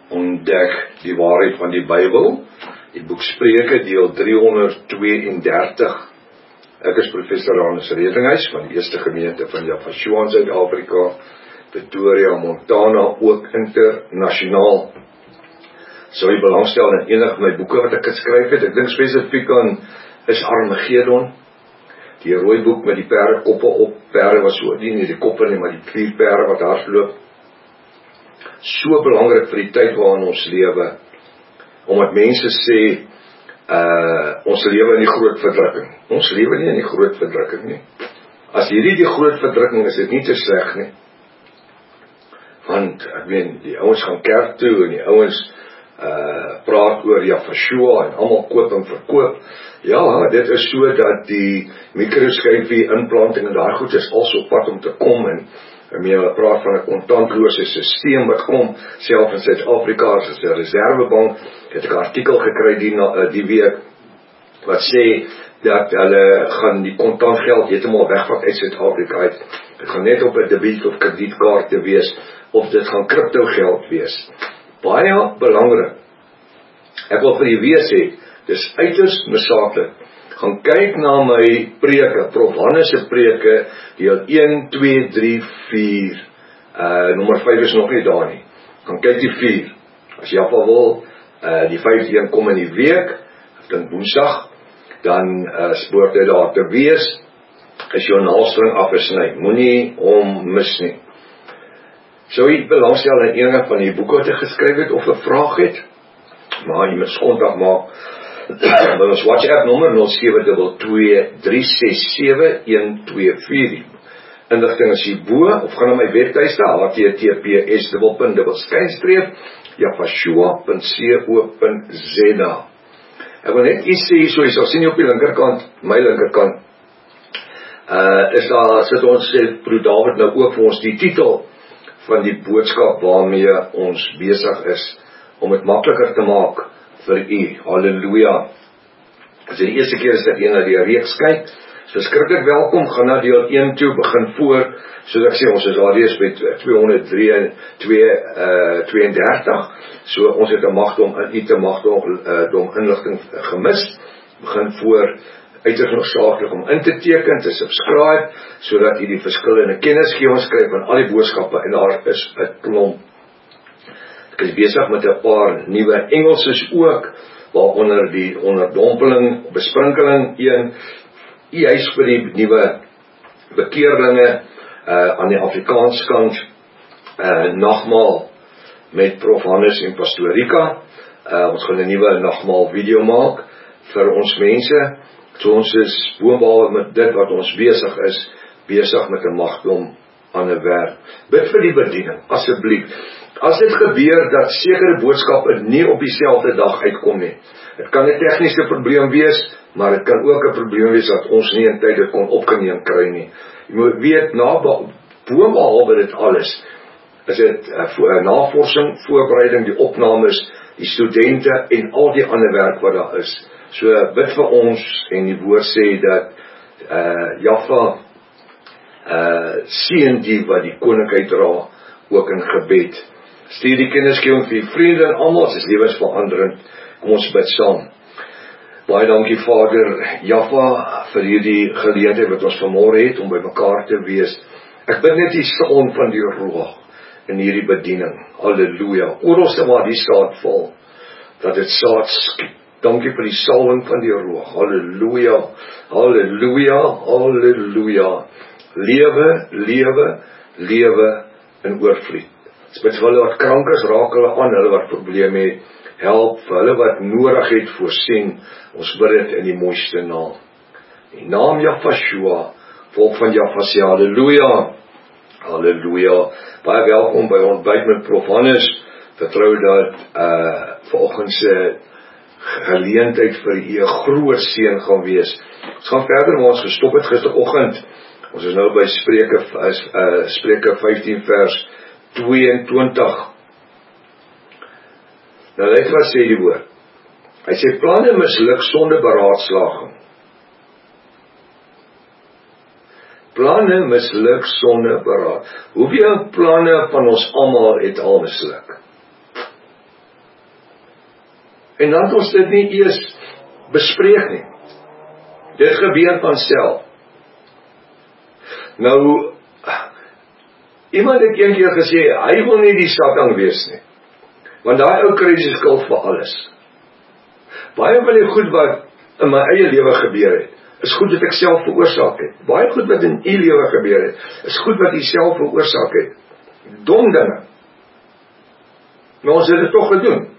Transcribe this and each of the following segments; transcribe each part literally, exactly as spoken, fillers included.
ontdek die waarheid van die Bybel. Die boek Spreuke, deel driehonderdtweeëndertig. Ek is professor Ranus Redinghuis van die Eerste Gemeente van Yafashua in Suid-Afrika, Pretoria, Montana, ook internasionaal. Sou jy belangstel in enig van my boeke wat ek geskryf het? Ek dink spesifiek aan is Armageddon, die rooi boek met die perde koppe op. Perde was so, nie die koppe nie, maar die vier perde wat hardloop. So belangrik vir die tyd waarin ons lewe, omdat mense sê, uh, ons lewe in die groot verdrukking. Ons lewe nie in die groot verdrukking nie. As hierdie die groot verdrukking is, dit nie te sleg nie. Want, ek meen, die ouens gaan kerk toe, en die ouens uh, praat oor Yafashua, en allemaal koop en verkoop. Ja, dit is so dat die mikroskyfie inplanting en daar goed is als op pad om te kom, en en meer hulle praat van 'n kontantloose stelsel wat kom, self in Suid-Afrika as 'n reservebank. Het ek 'n artikel gekry die, die week wat sê dat hulle gaan die kontantgeld heeltemal wegvat uit Suid-Afrika uit. Dit gaan net op 'n debiet of kredietkaart te wees, of dit gaan crypto geld wees. Baie belangrik. Ek wil vir die wees sê, dis uiters noodsaaklik. Gaan kyk na my preke, Prof Hannes se preke, deel een, twee, drie, vier, uh, nommer vyf is nog nie daar nie. Gaan kyk die vier, as jy afval wil, uh, die vyfde een kom in die week, of dan woensdag, dan uh, spoort hy daar te wees, is jou naalstring afgesny, moenie hom mis nie. Sou jy belangstel in enige van die boeke wat ek geskryf het, of 'n vraag het, maar jy moet kontak maak, met ons WhatsApp nommer nul sewe twee twee, drie ses sewe, een twee vier. Inligting is hierbo, of gaan na my webtuiste, h t t p s dubbel punt skynstreep yafashua punt co punt z a. Ek wil net iets sê, so jy sal sien op die linkerkant, my linkerkant, uh, is daar, sit ons sê, Broer David nou ook vir ons die titel van die boodskap waarmee ons besig is, om het makliker te maak vir u. Halleluja. As die eerste keer is dit een na die reeks kyk, so skrikkelik welkom, gaan na deel een toe, begin voor, soos ek sê, ons is al reeds by tweehonderdtweeëndertig, so ons het 'n magdom, u te magdom, uh, inligting gemis, begin voor, uiters noodsaaklik om in te teken, te subscribe, sodat u die verskillende kennisgewings kry van al die boodskappe, en daar is 'n klomp. Ek is besig met 'n paar nuwe Engelses ook, waaronder die onderdompeling, besprinkeling een, juis vir die nuwe bekeerlinge uh, aan die Afrikaans kant, uh, nagmaal met Prof Hannes en Pastoor Rika. Uh, ons gaan 'n nuwe nagmaal video maak vir ons mense. So ons is boonbehalwe met dit wat ons besig is, besig met 'n magdom aan 'n werk. Bid vir die bediening, asseblief. As dit gebeur dat sekere boodskappe nie op dieselfde dag uitkom nie, dit kan 'n tegniese probleem wees, maar dit kan ook 'n probleem wees dat ons nie in tyd dit kon opgeneem kry nie. Jy moet weet, na boonbehalwe dit alles, is dit uh, navorsing, voorbereiding, die opnames, die studente en al die ander werk wat daar is. So bid vir ons, en die woord sê dat uh, Jaffa uh, seën die wat die koninkryk dra, ook in gebed. Stuur die kennisgewing vir die vriende en almal, as is lewensveranderend. Kom ons bid saam. Baie dankie Vader Jaffa vir hierdie geleentheid wat ons vanmôre het om by mekaar te wees. Ek bid net die salwing van die Roeg in hierdie bediening. Halleluja. Oralste waar die saad val, dat dit saad skiet. Dankie vir die salwing van die Roeg. Halleluja. Halleluja. Halleluja. Lewe, lewe, lewe in oorvloed. Bid vir hulle wat krank is, raak hulle aan, hulle wat probleme het, help, vir hulle wat nodig het, voorsien, ons bid dit in die mooiste naam. In naam Yafashua, volk van Jaffa sê halleluja, halleluja. Baie welkom by ontbyt met Prof Hannes, vertrou dat uh, vanoggend se geleentheid vir u 'n groot seën gaan wees. Ons gaan verder waar ons gestop het gisteroggend. Ons is nou by Spreuke, uh, Spreuke vyftien vers tweeëntwintig. Nou let wat sê die woord. Hy sê planne misluk sonder beraadslaging. Planne misluk sonder beraad. Hoeveel planne van ons almal het al misluk? En dan het ons dit nie eers bespreek nie. Dit gebeur van self. Nou, iemand het een keer gesê, hy wil nie die Satan wees nie. Want daai ou kry die skuld vir alles. Baie van die goed wat in my eie lewe gebeur het, is goed wat ek self veroorsaak het. Baie goed wat in u lewe gebeur het, is goed wat u self veroorsaak het. Dom dinge. Maar ons het dit toch gedoen.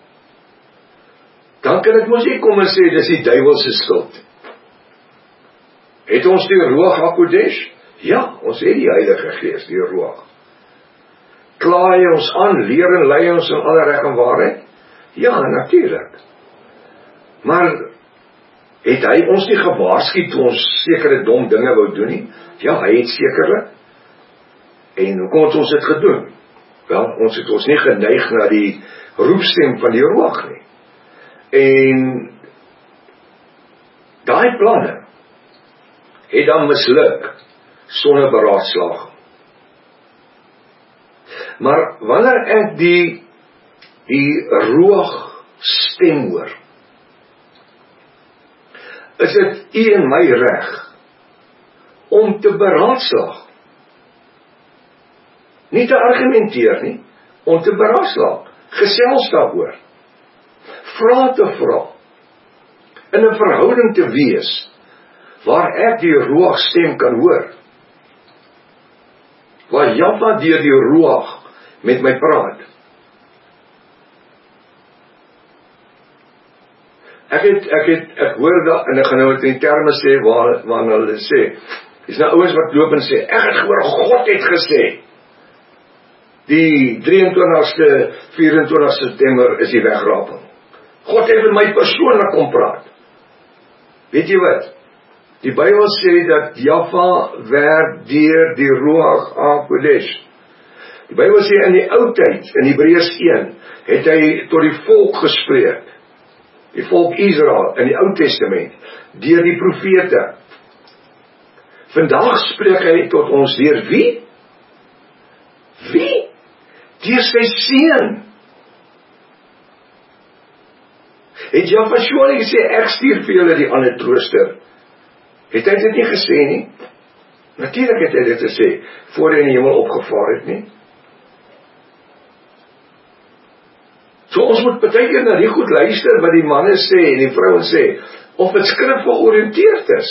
Dan kan ek mos nie kom en sê, dis die duiwelse skuld. Het ons die Ruach HaKodesh? Ja, ons het die Heilige Gees, die Ruach. Klaai ons aan, leer en lei ons in alle reg en waarheid? Ja, natuurlijk. Maar het hy ons nie gewaarsku toe ons sekere dom dinge wou doen nie? Ja, hy het sekerlik. En hoe kon ons dit gedoen? Wel, ons het ons nie geneig na die roepstem van die Ruach nie. En daai planne het dan misluk sonder beraadslaging. Maar wanneer ek die die Ruach stem hoor, is dit u en my reg om te beraadslaag. Nie te argumenteer nie, om te beraadslaag, gesels daaroor, vra te vra, in 'n verhouding te wees, waar ek die Ruach stem kan hoor, waar Jahwe deur die Ruach met my praat. Ek het, ek het, ek hoor dat, en ek gaan nou met die terme sê, waar, waar hulle sê, is nou ouens wat loop en sê, ek het gehoor, God het gesê, die drieëntwintigste, vyerentwintigste September is die wegraping. God het met my persoonlik kom praat. Weet jy wat? Die Bybel sê dat Jahwe werk deur die Ruach HaKodesh. Die Bybel sê in die ou tyd, in Hebreërs een, het hy tot die volk gespreek. Die volk Israel in die Ou Testament, deur die profete. Vandag spreek hy tot ons deur wie? Wie? Deur sy seun. Het Jahwe nie gesê, ek stuur vir julle die ander trooster? Het hy dit nie gesê nie? Natuurlijk het hy dit gesê, voor hy in die hemel opgevaar het nie. So ons moet baie keer na die goed luister wat die manne sê en die vrouwen sê, of het skrif georiënteerd is.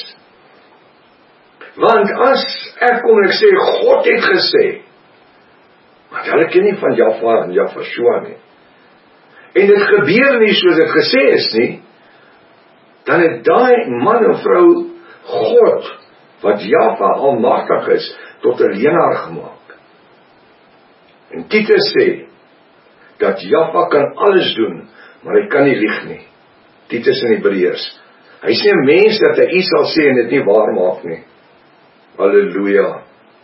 Want as ek kom en ek sê, God het gesê, maar hulle ken nie van Jahwe en Jahwe nie. En dit gebeur nie soos dit gesê is nie, dan het daai man en vrou God, wat Jahwe almagtig is, tot 'n leenaar gemaak. En Titus sê, dat Jahwe kan alles doen, maar hy kan nie lieg nie. Titus in Hebreërs. Hy sê 'n mens dat hy iets sal sê en dit nie waar maak nie. Halleluja.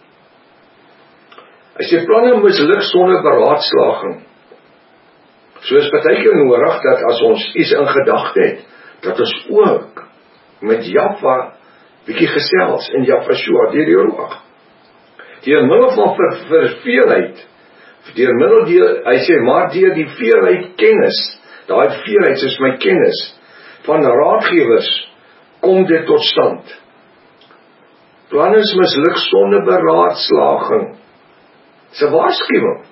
Hy sê planne misluk sonder beraadslaging. So is baie keer nodig dat as ons iets in gedagte het, dat ons ook met Jahwe bietjie gesels in Jahwe deur die Ruach. Deur middel van ver, verveelheid, deur middel deur, hy sê, maar deur die veelheid kennis, daai veelheid is my kennis, van raadgewers, kom dit tot stand. Planne is misluk sonder beraadslaging. Dis 'n waarskuwing.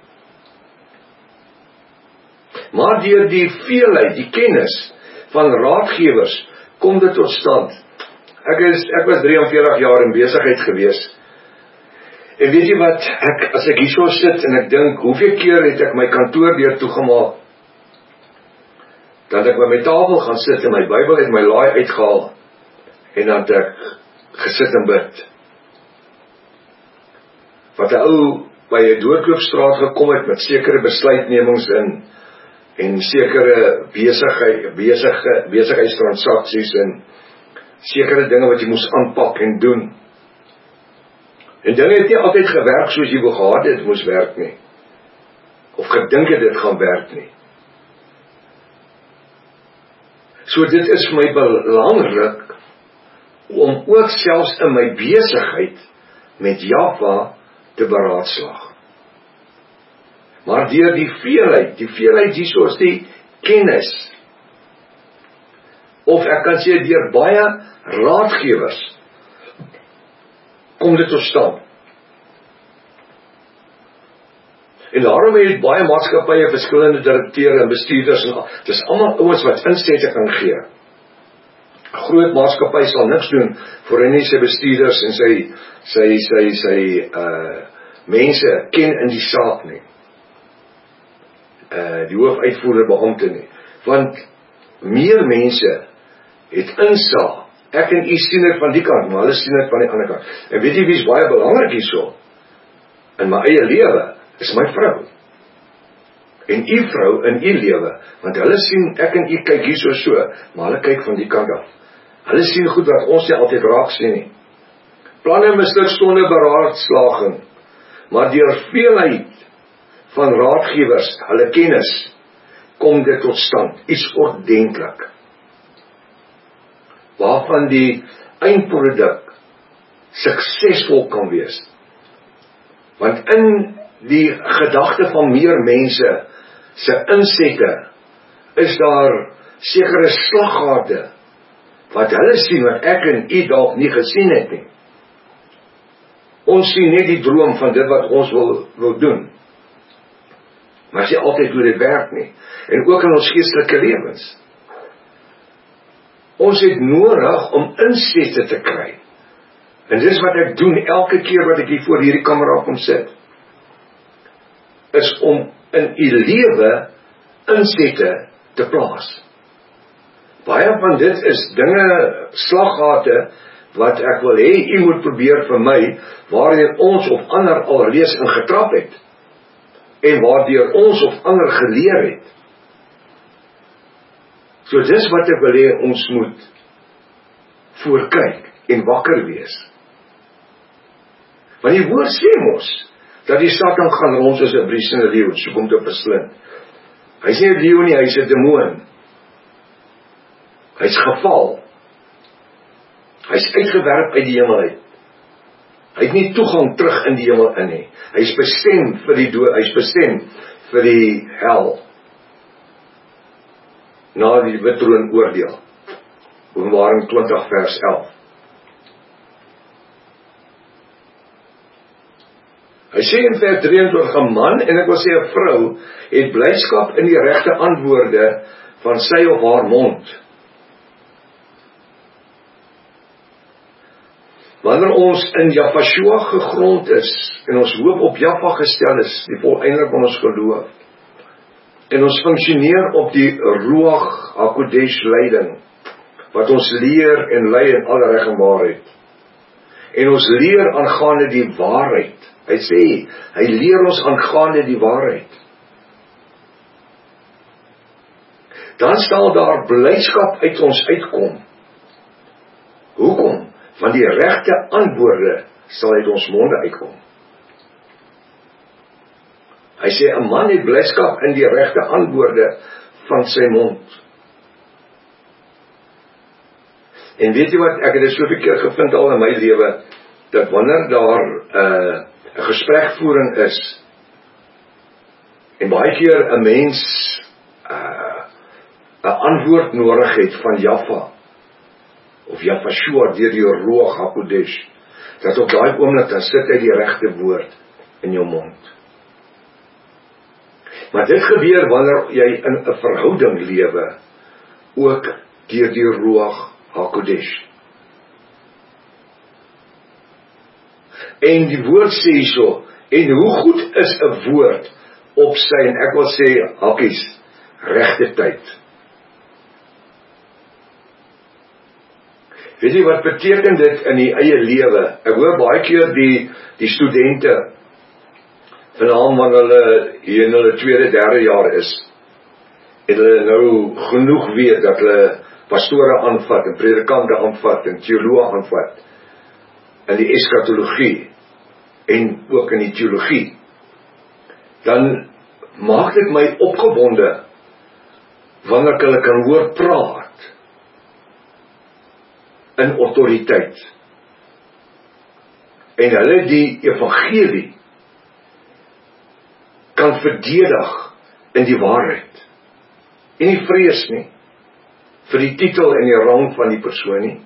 Maar deur die veelheid, die kennis van raadgewers, kom dit tot stand. Ek is, ek was drie en veertig jaar in besigheid gewees. En weet jy wat, ek, as ek hier so sit en ek dink, hoeveel keer het ek my kantoor deur toegemaak, dat ek by my tafel gaan sit en my Bybel het my laai uitgehaal, en dan het ek gesit en bid. Wat 'n ou by 'n doodloopstraat gekom het met sekere besluitnemings in, en sekere besigheid, besige, besigheidstransaksies en sekere dinge wat jy moes aanpak en doen. En dinge het nie altyd gewerk soos jy wou gehad het moes werk nie. Of gedink het dit gaan werk nie. So dit is vir my belangrik om ook selfs in my besigheid met Jahwe te beraadslaag. Maar deur die veelheid, die veelheid hierso is die kennis of ek kan sê deur baie raadgewers kom dit tot stand. En daarom het baie maatskappye, verskillende direkteure en bestuurders, en dit is almal ouens wat insette kan gee. 'n Groot maatskappy sal niks doen voor hy nie sy bestuurders en sy sy sy sy uh mense ken in die saak nie. Uh die hoofuitvoerende beampte nie. Want meer mense het insaag. Ek en u sien dit van die kant, maar hulle sien dit van die ander kant. En weet jy wie is baie belangrik hierso? In my eie lewe is my vrou. En u vrou in u lewe, want hulle sien, ek en u kyk hierso so, maar hulle kyk van die kant af. Hulle sien goed wat ons nie altyd raak sien nie. Planne misluk sonder beraadslaging, maar deur veelheid van raadgewers, hulle kennis, kom dit tot stand, iets ordentlik, waarvan die eindproduk suksesvol kan wees. Want in die gedagte van meer mense se insette is daar sekere slaggate wat hulle sien wat ek en u dalk nie gesien het nie. Ons sien net die droom van dit wat ons wil wil doen. Maar sien altyd hoe dit werk nie. En ook in ons geestelike lewens. Ons het nodig om insette te kry. En dis wat ek doen elke keer wat ek hier voor hierdie kamera kom sit. Is om in u lewe insette te plaas. Baie van dit is dinge, slaggate, wat ek wil hê, u moet probeer vir my, waarin ons of ander al reeds in getrap het, en waardeur ons of ander geleer het. So dis wat ek wil hê, ons moet voorkyk en wakker wees. Want die woord sê mos, dat die Satan gaan rond soos 'n briesende leeu, soek om te verslind. Hy is nie 'n leeu nie, hy is 'n demoon. Hy is geval. Hy is uitgewerp uit die hemel uit. Hy het nie toegang terug in die hemel in nie. Hy is bestem vir die dood, hy is bestem vir die hel. Na die wittroon oordeel. Openbaring twintig vers elf. Hy sê in vers drieëntwintig, 'n man, en ek wil sê 'n vrou, het blydskap in die regte antwoorde van sy of haar mond. Wanneer ons in Jahshua gegrond is, en ons hoop op Jahwa gestel is, die voleindelik van ons geloof, en ons funksioneer op die Ruach HaKodesh leiding, wat ons leer en lei in alle reg en waarheid, en ons leer aangaande die waarheid. Hy sê, hy leer ons aangaande die waarheid. Dan sal daar blydskap uit ons uitkom. Hoekom? Want die regte antwoorde sal uit ons monde uitkom. Hy sê, 'n man het blydskap in die regte antwoorde van sy mond. En weet jy wat, ek het dit soveel keer gevind al in my lewe, dat wanneer daar 'n uh, 'n gesprekvoering is, en baie keer 'n mens 'n uh, 'n antwoord nodig het van Jahwa, of Jahshua deur die Ruach HaKodesh, dat op daai oomblik dan sit hy die regte woord in jou mond. Maar dit gebeur wanneer jy in 'n verhouding lewe, ook deur die Ruach HaKodesh. En die woord sê hierso, en hoe goed is 'n woord op sy, en ek wil sê, hakkies, regte tyd. Weet jy wat beteken dit in die eie lewe? Ek hoor baie keer die, die studente, veral wanneer hulle hier in hulle tweede, derde jaar is, en hulle nou genoeg weet dat hulle pastore aanvat, en predikante aanvat, en teoloë aanvat, in die eskatologie, en ook in die teologie, dan maak dit my opgewonde, wanneer ek hulle kan hoor praat, in autoriteit, en hulle die evangelie, kan verdedig in die waarheid, en nie vrees nie, vir die titel en die rang van die persoon nie,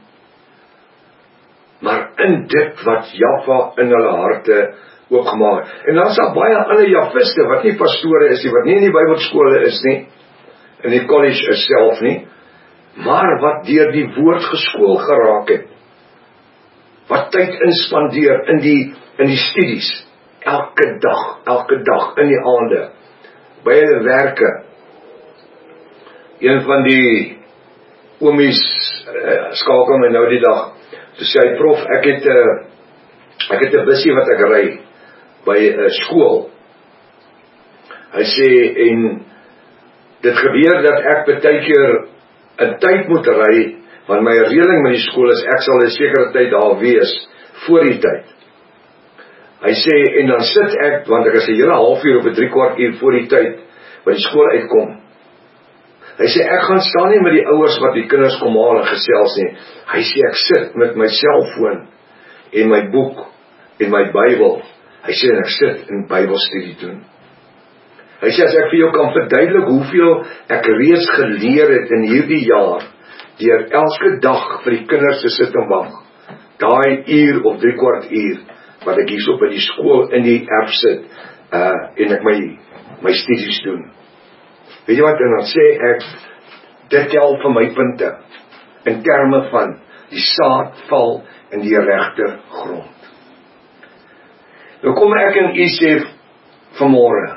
maar in dit wat Jaffa in hulle harte oopgemaak. En dan is daar baie ander Jafiste wat nie pastore is nie, wat nie in die Bybelskole is nie, in die college is self nie, maar wat deur die woord geskool geraak het, wat tyd inspandeer in die in die studies, elke dag, elke dag in die aande, by hulle werke. Een van die oomies uh, skakel my nou die dag, toe sê hy, prof, ek het 'n uh, ek het 'n bussie wat ek ry by 'n uh, skool. Hy sê, en dit gebeur dat ek baie keer in tyd moet ry, want my reëling met die skool is, ek sal 'n sekere tyd daar wees, voor die tyd. Hy sê, en dan sit ek, want ek is 'n hele halfuur of 'n drie kwart uur voor die tyd, wat die skool uitkom. Hy sê, ek gaan staan nie met die ouers wat die kinders kom haal en gesels nie. Hy sê, ek sit met my selfoon, en my boek, en my Bybel. Hy sê, en ek sit in Bybelstudie doen. Hy sê, as ek vir jou kan verduidelik hoeveel ek reeds geleer het in hierdie jaar, deur elke dag vir die kinders te sit en wag, daai uur of drie kwart uur, wat ek hierso by die skool in die erf sit, uh, en ek my, my studies doen. Weet jy wat, en dan sê ek, dit tel vir my punte, in terme van die saad val in die regte grond. Nou kom ek en u sê vanmôre,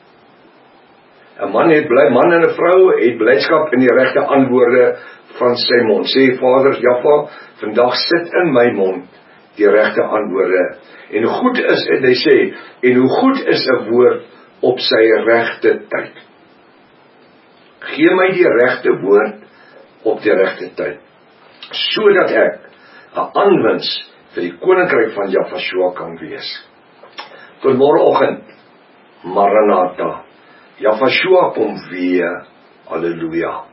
'n man het bly, man en 'n vrou het blydskap in die regte antwoorde van sy mond. Sê Vader Jaffa, vandag sit in my mond die regte antwoorde. En hoe goed is, en hy sê, en hoe goed is 'n woord op sy regte tyd. Gee my die regte woord op die regte tyd, sodat ek 'n aanwins vir die koninkryk van Jaffa kan wees. Tot môreoggend, Maranatha, Jaffa kom weer, halleluja.